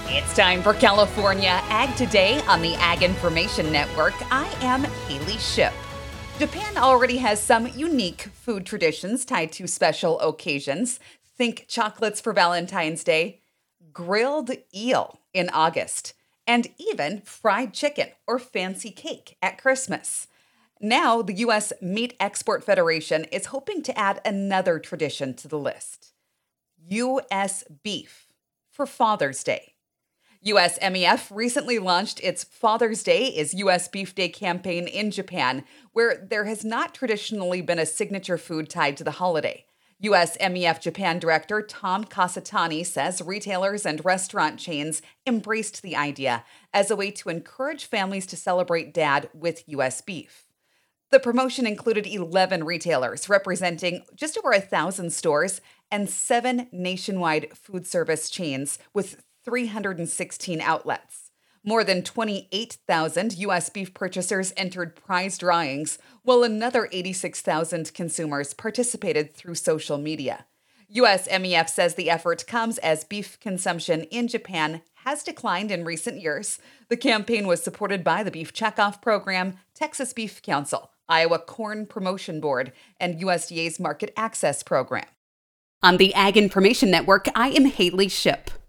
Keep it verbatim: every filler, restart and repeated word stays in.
It's time for California Ag Today on the Ag Information Network. I am Haley Ship. Japan already has some unique food traditions tied to special occasions. Think chocolates for Valentine's Day, grilled eel in August, and even fried chicken or fancy cake at Christmas. Now, the U S Meat Export Federation is hoping to add another tradition to the list: U S beef for Father's Day. U S M E F recently launched its Father's Day is U S Beef Day campaign in Japan, where there has not traditionally been a signature food tied to the holiday. U S M E F Japan Director Tom Kasatani says retailers and restaurant chains embraced the idea as a way to encourage families to celebrate Dad with U S beef. The promotion included eleven retailers representing just over a thousand stores and seven nationwide food service chains with three hundred sixteen outlets. More than twenty-eight thousand U S beef purchasers entered prize drawings, while another eighty-six thousand consumers participated through social media. U S M E F says the effort comes as beef consumption in Japan has declined in recent years. The campaign was supported by the Beef Checkoff Program, Texas Beef Council, Iowa Corn Promotion Board, and U S D A's Market Access Program. On the Ag Information Network, I am Haley Ship.